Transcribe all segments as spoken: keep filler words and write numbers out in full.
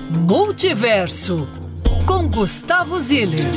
Multiverso, com Gustavo Ziller.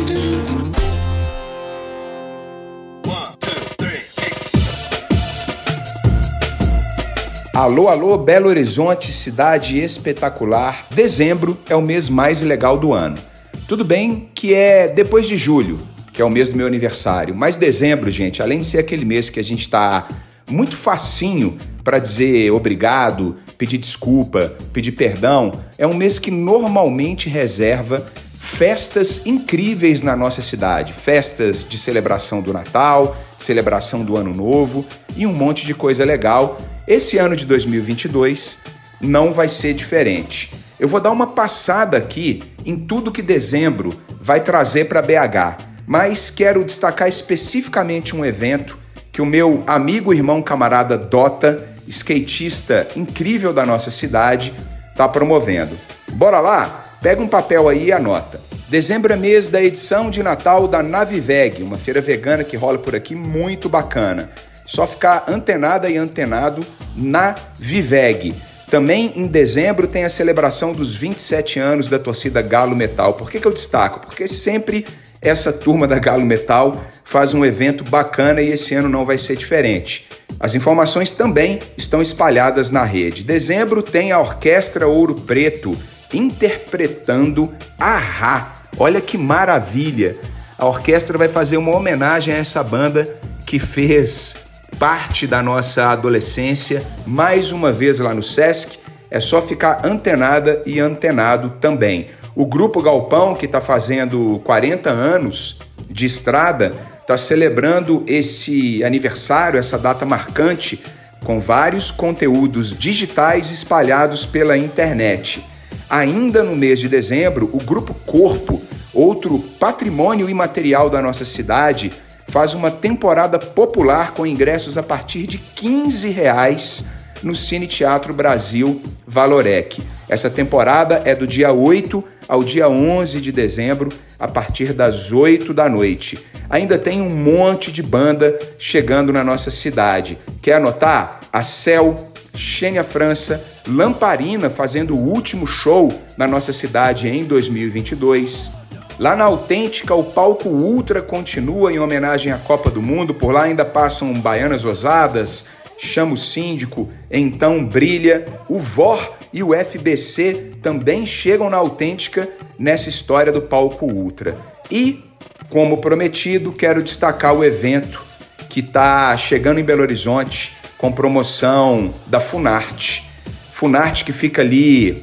Alô, alô, Belo Horizonte, cidade espetacular. Dezembro é o mês mais legal do ano. Tudo bem que é depois de julho, que é o mês do meu aniversário, mas dezembro, gente, além de ser aquele mês que a gente tá muito facinho para dizer obrigado, pedir desculpa, pedir perdão, é um mês que normalmente reserva festas incríveis na nossa cidade. Festas de celebração do Natal, celebração do Ano Novo e um monte de coisa legal. Esse ano de dois mil e vinte e dois não vai ser diferente. Eu vou dar uma passada aqui em tudo que dezembro vai trazer para B H, mas quero destacar especificamente um evento que o meu amigo, irmão, camarada Dota, skatista incrível da nossa cidade, está promovendo. Bora lá? Pega um papel aí e anota. Dezembro é mês da edição de Natal da Naviveg, uma feira vegana que rola por aqui muito bacana. Só ficar antenada e antenado na Viveg. Também em dezembro tem a celebração dos vinte e sete anos da torcida Galo Metal. Por que que eu destaco? Porque sempre essa turma da Galo Metal faz um evento bacana e esse ano não vai ser diferente. As informações também estão espalhadas na rede. Dezembro tem a Orquestra Ouro Preto interpretando Ahá. Olha que maravilha! A orquestra vai fazer uma homenagem a essa banda que fez parte da nossa adolescência, mais uma vez lá no Sesc. É só ficar antenada e antenado também. O Grupo Galpão, que está fazendo quarenta anos de estrada, está celebrando esse aniversário, essa data marcante, com vários conteúdos digitais espalhados pela internet. Ainda no mês de dezembro, o Grupo Corpo, outro patrimônio imaterial da nossa cidade, faz uma temporada popular com ingressos a partir de quinze reais no Cine Teatro Brasil Valorec. Essa temporada é do dia oito ao dia onze de dezembro, a partir das oito da noite. Ainda tem um monte de banda chegando na nossa cidade. Quer anotar? A Cell, Xênia França, Lamparina fazendo o último show na nossa cidade em dois mil e vinte e dois. Lá na Autêntica, o Palco Ultra continua em homenagem à Copa do Mundo. Por lá ainda passam Baianas Ousadas, Chama o Síndico, Então Brilha. O V O R e o F B C também chegam na Autêntica nessa história do Palco Ultra. E, como prometido, quero destacar o evento que está chegando em Belo Horizonte com promoção da Funarte. Funarte que fica ali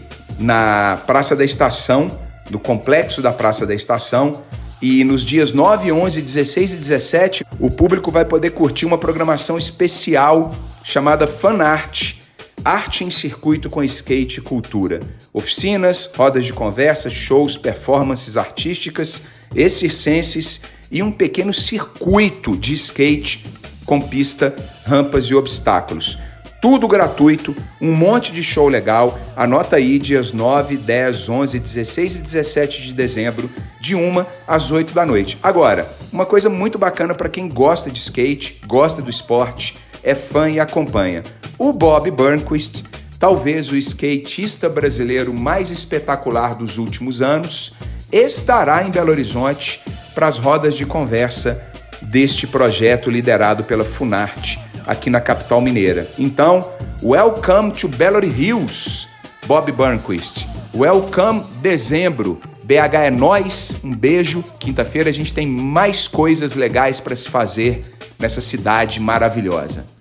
na Praça da Estação, do complexo da Praça da Estação, e nos dias nove, onze, dezesseis e dezessete o público vai poder curtir uma programação especial chamada Fanart, Arte em Circuito com Skate e Cultura. Oficinas, rodas de conversa, shows, performances artísticas e circenses e um pequeno circuito de skate com pista, rampas e obstáculos. Tudo gratuito, um monte de show legal. Anota aí, dias nove, dez, onze, dezesseis e dezessete de dezembro, de uma às oito da noite. Agora, uma coisa muito bacana para quem gosta de skate, gosta do esporte, é fã e acompanha. O Bob Burnquist, talvez o skatista brasileiro mais espetacular dos últimos anos, estará em Belo Horizonte para as rodas de conversa deste projeto liderado pela Funarte, aqui na capital mineira. Então, welcome to Belo Hills, Bob Burnquist. Welcome dezembro. B H é nós, um beijo. Quinta-feira a gente tem mais coisas legais para se fazer nessa cidade maravilhosa.